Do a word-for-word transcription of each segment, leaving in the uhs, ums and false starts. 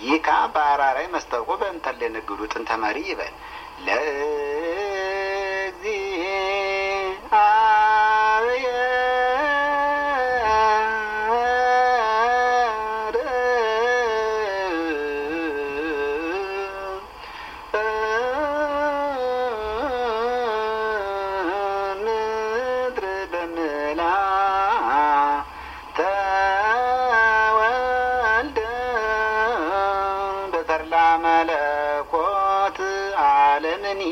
ይካ ባራራይ መስተቆ በእንተለ ንግዱ ጥንተ መሪ ይበል ለዚ አየ መለኮት ዓለምኒ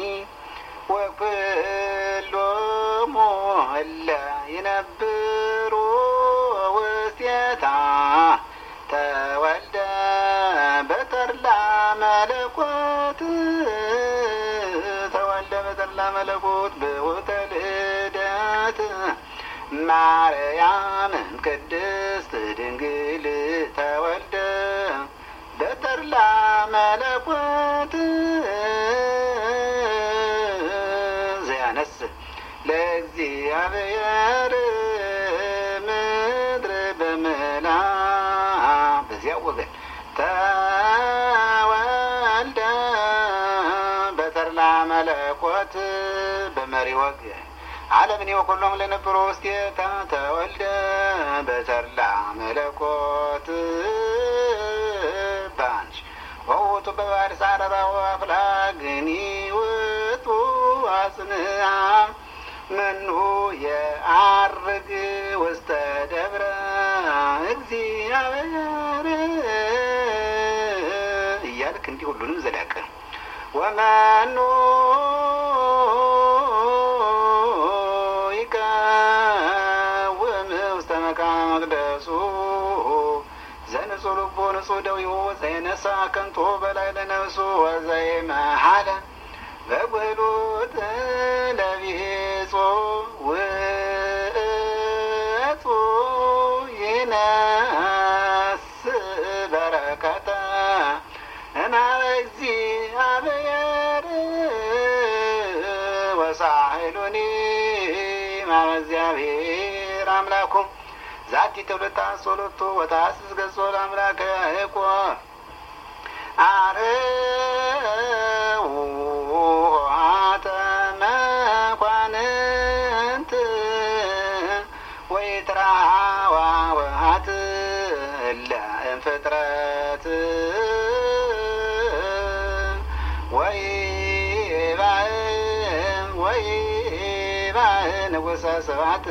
ወኩሎ ሞላ ይነብሩ ውስቴታ ተወልደ በተርላ መለኮት ተወልደ በተርላ መለኮት በውእተ ልደት ማርያም ቅድስት ድንግል ተወልደ በተርላ መለኮት ዘያነስ ለእግዚአብሔር ምድር በምላ በዚያ ወገን ተወልደ በተርላ መለኮት በመሪ ወገን ዓለምኒ ወኩሎም ለነበሩ ውስቴታ ተወልደ በተርላ መለኮት ባንች ወውቱ በባህር ሳረራው አፍላግኒ ውጡ አጽንዓ መኑ የአርግ ውስተ ደብረ እግዚአብሔር እያልክ እንዲህ ሁሉንም ዘላቀ ወመኑ ይቃወም ውስተ መካነ መቅደሱ ዘንጹሕ ልቦ ንጹሕ ደዊሁ ዘይነሳ ከንቶ በላይ ለነፍሱ ወዘይመሐለ በጉህሉት ለቢጾ ውእቱ ይነስ በረከተ እምኀበ እግዚአብሔር ወሳህሉኒ እምኀበ እግዚአብሔር አምላኩም ዛቲ ትውልታ ሶሎቶ ወታስስ ገጾ ለአምላከ ያዕቆብ አርኅዉ መኳንንት ወይትረኃዋ ወሀት እለ እምፍጥረት ወይባእ ወይባእ ንጉሠ ስብሐት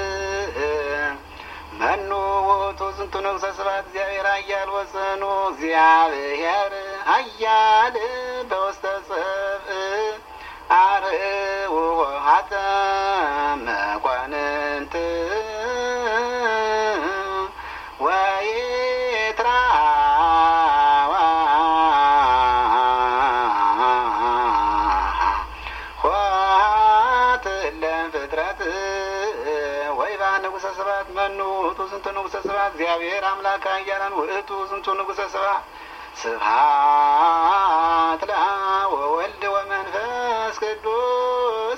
መኑ ውእቱ ዝንቱ ንጉሠ ስብሐት እግዚአብሔር ኃያል ወጽኑ እግዚአብሔር ኃያል በውስተ ጽብእ አርኅዉ ኆኃተ መኳንንት ወይትረኃዋ ኆኃት እለ እምፍጥረት ወይባእ ንጉሠ ስብሐት መኑ ውእቱ ዝንቱ ንጉሠ ስብሐት እግዚአብሔር አምላከ ኃያላን ውእቱ ዝንቱ ንጉሠ ስብሐት ስብሐት ለአብ ወወልድ ወመንፈስ ቅዱስ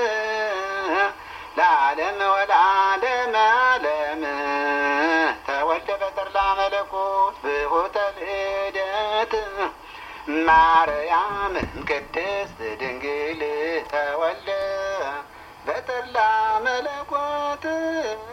ለዓለም ወለዓለመ ዓለም ተወልደ በተርላ መለኮት በሆተ ልደት ማርያም ቅድስት ድንግል ተወልደ በተርላ መለኮት